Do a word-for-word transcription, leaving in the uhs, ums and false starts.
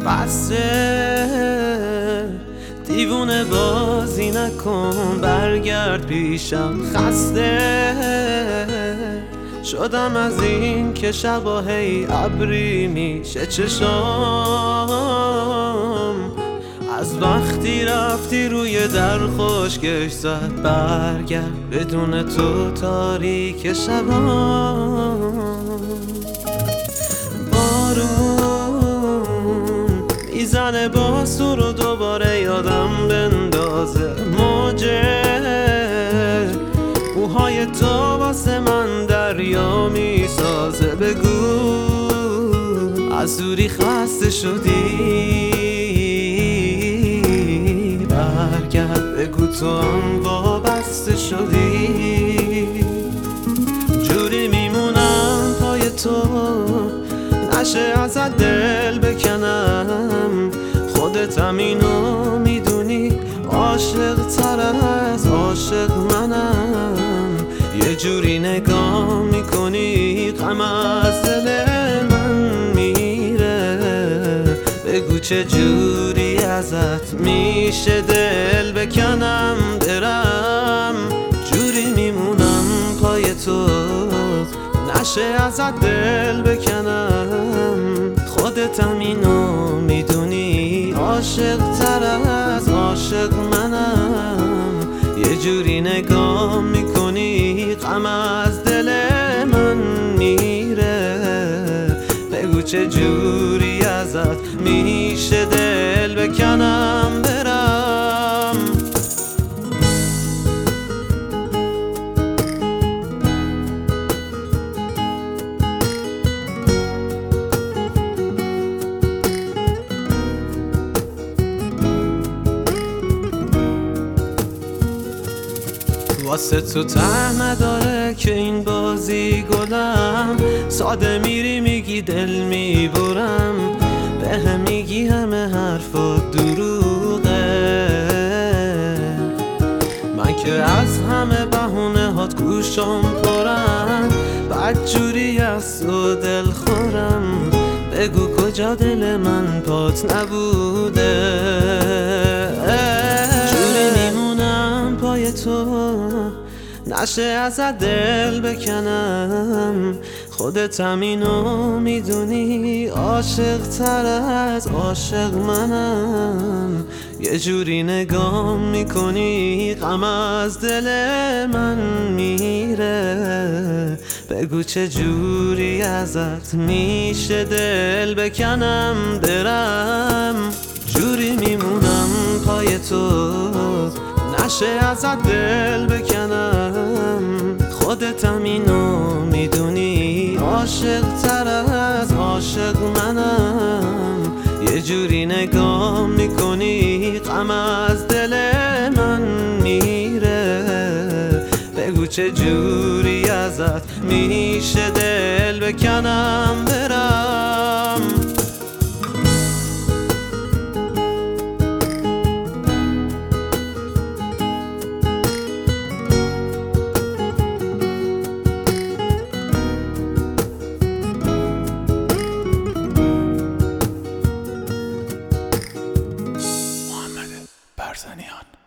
بسه دیوونه بازی نکن، برگرد پیشم. خسته شدم از این که شبا هی ابری میشه چشام، از وقتی رفتی روی در خشکش زد. برگرد بدون تو تاریک شبام. بارون میزنه باز تو رو دوباره یادم بندازه. موجه موهای تو واسه من دریا میسازه. بگو از دوری خسته شدی، برگرد بگو تو هم وابسته شدی. جوری میمونم پای تو، نشه ازت دل بکنم. خودت هم اینو میدونی، عاشق تر از عاشق منم. یه جوری نگاه میکنی غم از دل من میره. بگو چه جوری ازت میشه دل بکنم برم. جوری میمونم پای تو، نشه ازت دل بکنم. خودت هم اینو میدونی، عاشق تر از عاشق منم. یه جوری نگاه میکنی غم از دل من میره. بگو چه جوری ازت میشه دل بکنم برم. واسه تو ته نداره که این بازی گلم. ساده میری میگی دل میبرم، به هم میگی همه حرفات دروغه. من که از همه بهونه هات گوشم پرن، بدجوری از تو دل خورم. بگو کجا دل من پات نبوده. جوری میمونم پای تو، نشه ازت دل بکنم. خودت هم اینو میدونی، عاشق تر از عاشق منم. یه جوری نگاه میکنی غم از دل من میره. بگو چه جوری ازت میشه دل بکنم برم. جوری میمونم پای تو، نشه ازت دل بکنم. خودت هم اینو میدونی، عاشق تر از عاشق منم. یه جوری نگاه میکنی غم از دل من میره. بگو چه جوری ازت میشه دل بکنم برم. برزنیان